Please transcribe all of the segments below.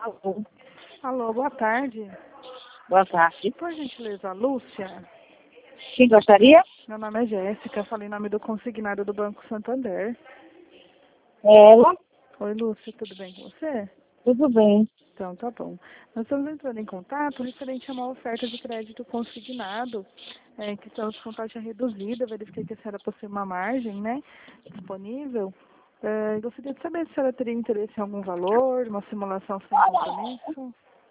Alô, Alô, boa tarde. boa tarde. Por gentileza, Lúcia. Quem gostaria? Meu nome é Jéssica, falei em nome do consignado do Banco Santander. Ela, Oi, Lúcia, tudo bem com você? tudo bem. Então, tá bom. Nós estamos entrando em contato referente a uma oferta de crédito consignado, que estamos com taxa reduzida. Verifiquei que a senhora possui uma margem, né, disponível. Gostaria de saber se a senhora teria interesse em algum valor, uma simulação sem compromisso.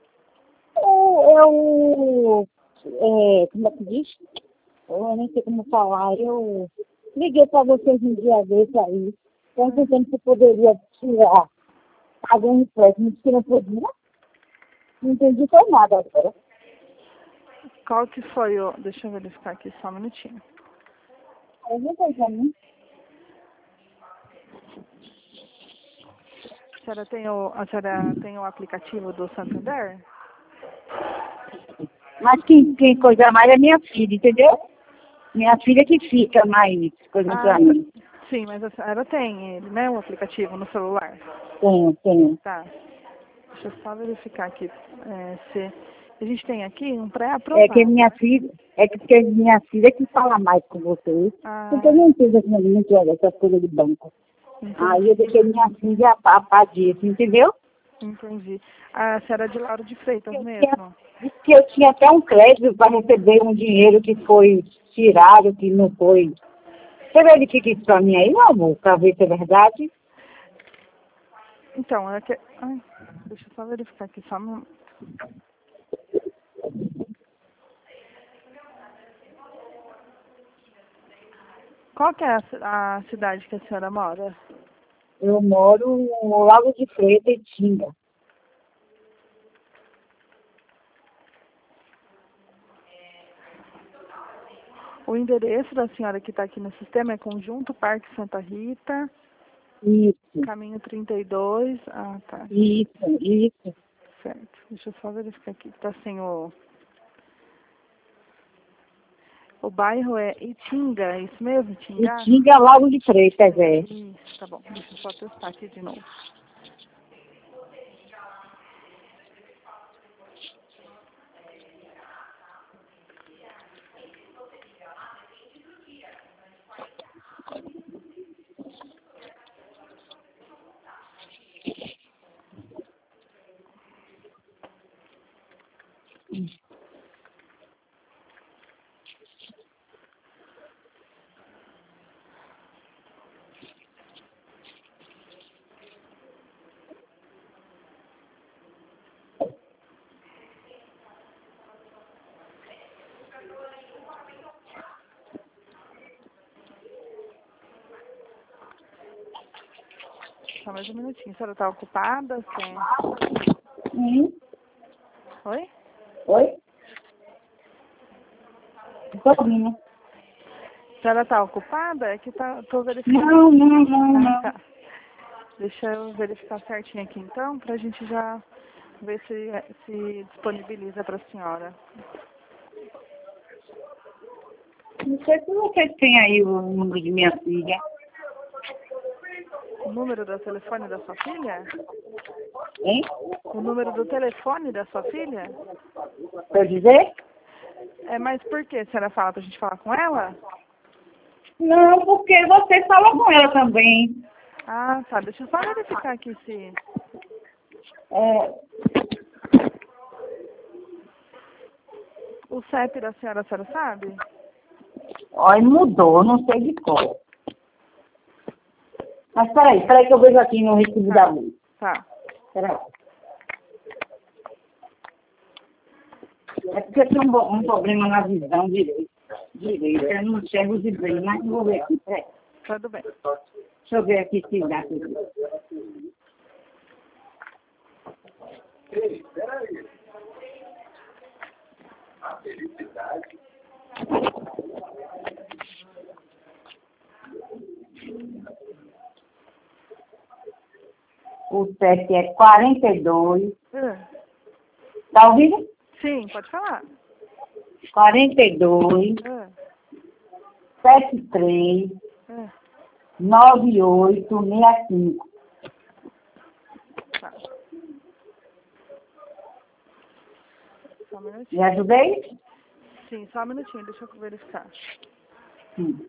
Como é que diz? Eu nem sei como falar. Eu liguei para vocês um dia desse aí, perguntando se poderia tirar algum empréstimo que não podia. Não entendi foi nada agora. Qual que foi o... Deixa eu verificar aqui só um minutinho. Eu não sei pra mim. A senhora tem o aplicativo do Santander? Mas quem coisa mais é minha filha, entendeu? Minha filha que fica mais coisa pra mim. Sim, mas a senhora tem ele, né, o aplicativo no celular? Tenho. Tá. Deixa eu só verificar aqui se... A gente tem aqui um pré-aprovado. Porque minha filha que fala mais com vocês. Porque eu Ah, não entendo muito essas coisas de banco. Aí eu deixei minha filha a disso, entendeu? entendi. A senhora é de Lauro de Freitas mesmo? Disse que eu tinha até um crédito para receber um dinheiro que foi tirado, que não foi. Você verifica isso para mim aí, meu amor, para ver se é verdade? Então, é que... Ai, deixa eu só verificar aqui só no... Qual que é a cidade que a senhora mora? Eu moro no Lago de Freitas, Tinga. O endereço da senhora que está aqui no sistema é Conjunto Parque Santa Rita, Isso, caminho 32. Ah, tá. isso. Certo. Deixa eu só verificar aqui. Tá sem o... O bairro é Itinga, é isso mesmo? E Itingá? Tinga, Lago de Freitas, é. Isso, tá bom. Deixa eu só testar aqui de novo. Só mais um minutinho. A senhora tá ocupada? Oi? Oi? Sozinha. A senhora tá ocupada? É que tô verificando. Não. Ah, tá. Deixa eu verificar certinho aqui então, pra gente já ver se disponibiliza pra senhora. Não sei se vocês têm aí o número de minha filha. O número do telefone da sua filha? Hein? O número do telefone da sua filha? Quer dizer? Mas por que a senhora fala pra gente falar com ela? Não, porque você fala com ela também. Ah, tá. Deixa eu só verificar aqui se... O CEP da senhora, a senhora sabe? Olha, mudou, não sei de qual. Mas peraí que eu vejo aqui no recibo da luz. Tá. Peraí. É porque eu tenho um problema na visão direita. Eu não enxergo de bem, mas vou ver aqui. Peraí. Tudo bem. Deixa eu ver aqui se dá tudo. Ei, peraí. A felicidade. O CEP é 42. Ah, Tá ouvindo? sim, pode falar. 42, Ah, 73, ah, 9865. tá. Só um Me minutinho. ajudei? Sim, só um minutinho, deixa eu verificar. Sim.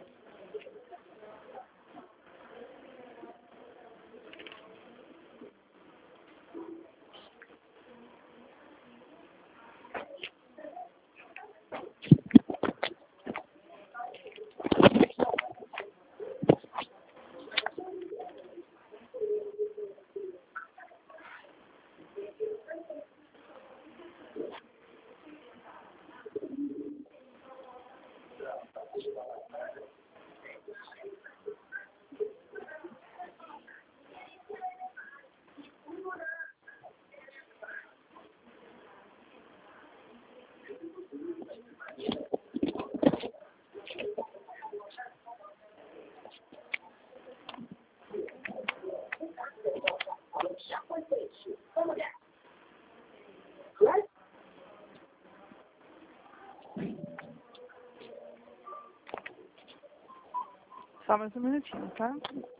Só mais um minutinho, tá?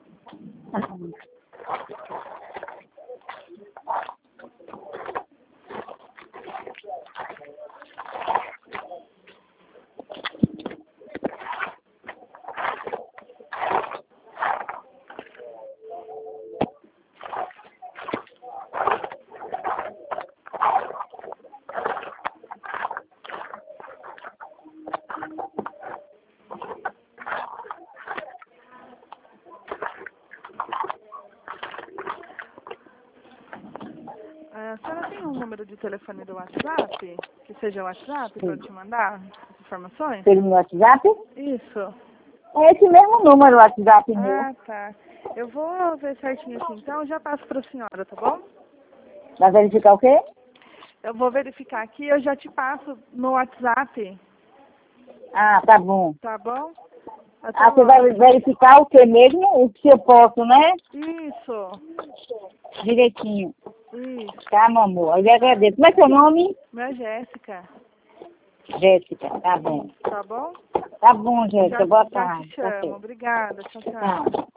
A senhora tem um número de telefone do WhatsApp? Que seja o WhatsApp para eu te mandar as informações? Pelo WhatsApp? Isso. É esse mesmo número, o WhatsApp meu. Ah, tá. Eu vou ver certinho aqui, então eu já passo para a senhora, tá bom? Vai verificar o quê? Eu vou verificar aqui, eu já te passo no WhatsApp, Ah, tá bom. tá bom? Até Ah, você logo. vai verificar o que mesmo? O que eu posso, né? Isso, Direitinho. isso. Tá, meu amor? Eu lhe agradeço. Como é seu nome? Minha Jéssica, Jéssica. Tá bom. tá bom? Tá bom, Jéssica. Boa Já tarde. te Tá chamo. certo. Obrigada. Tchau, tchau. Tá.